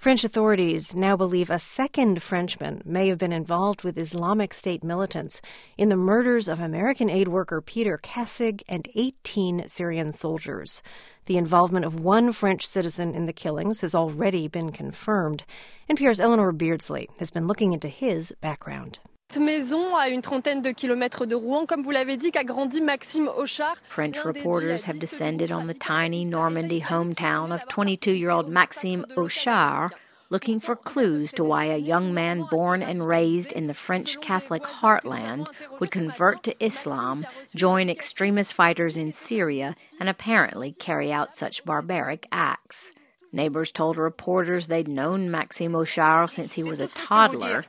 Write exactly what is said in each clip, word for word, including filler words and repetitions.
French authorities now believe a second Frenchman may have been involved with Islamic State militants in the murders of American aid worker Peter Kassig and eighteen Syrian soldiers. The involvement of one French citizen in the killings has already been confirmed. N P R's Eleanor Beardsley has been looking into his background. Maison à une trentaine de kilomètres de Rouen, comme vous l'avez dit, qu'a grandi Maxime Auchard. French reporters have descended on the tiny Normandy hometown of twenty-two-year-old Maxime Auchard, looking for clues to why a young man born and raised in the French Catholic heartland would convert to Islam, join extremist fighters in Syria, and apparently carry out such barbaric acts. Neighbors told reporters they'd known Maxime Auchard since he was a toddler.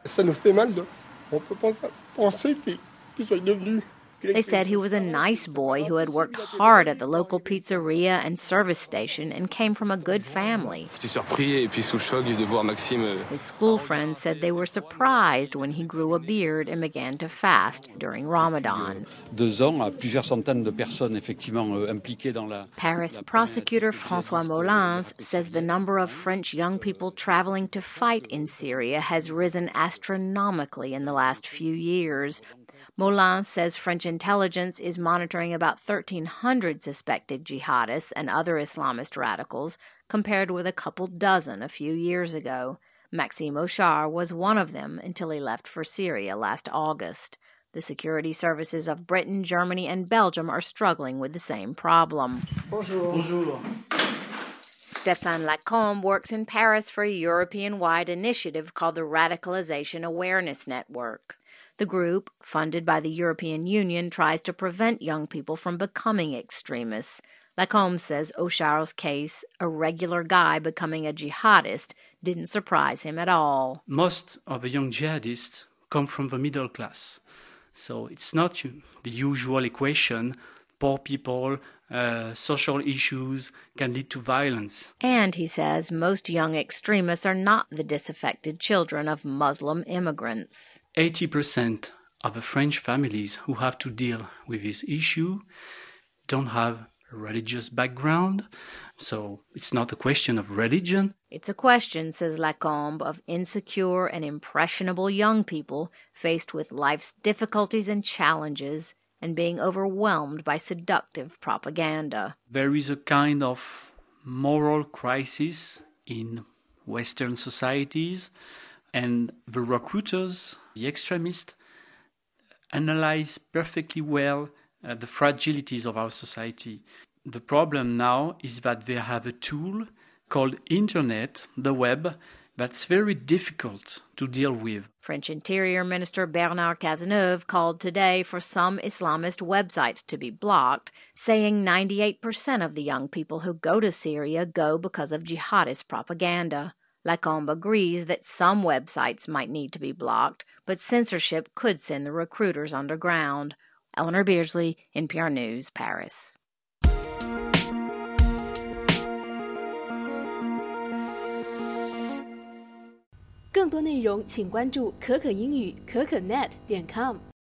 They said he was a nice boy who had worked hard at the local pizzeria and service station and came from a good family. His school friends said they were surprised when he grew a beard and began to fast during Ramadan. Paris prosecutor François Molins says the number of French young people traveling to fight in Syria has risen astronomically in the last few years. Molins says French intelligence is monitoring about thirteen hundred suspected jihadists and other Islamist radicals, compared with a couple dozen a few years ago. Maxime Auchard was one of them until he left for Syria last August. The security services of Britain, Germany, and Belgium are struggling with the same problem. Bonjour. Bonjour. Stéphane Lacombe works in Paris for a European-wide initiative called the Radicalization Awareness Network. The group, funded by the European Union, tries to prevent young people from becoming extremists. Lacombe says Auchard's case, a regular guy becoming a jihadist, didn't surprise him at all. Most of the young jihadists come from the middle class. So it's not the usual equation. Poor people, uh, social issues can lead to violence. And, he says, most young extremists are not the disaffected children of Muslim immigrants. eighty percent of the French families who have to deal with this issue don't have a religious background, so it's not a question of religion. It's a question, says Lacombe, of insecure and impressionable young people faced with life's difficulties and challenges and being overwhelmed by seductive propaganda. There is a kind of moral crisis in Western societies, and the recruiters, the extremists, analyze perfectly well uh, the fragilities of our society. The problem now is that they have a tool called Internet, the web, that's very difficult to deal with. French Interior Minister Bernard Cazeneuve called today for some Islamist websites to be blocked, saying ninety-eight percent of the young people who go to Syria go because of jihadist propaganda. Lacombe agrees that some websites might need to be blocked, but censorship could send the recruiters underground. Eleanor Beardsley, N P R News, Paris. 更多内容请关注可可英语可可 net 点 com。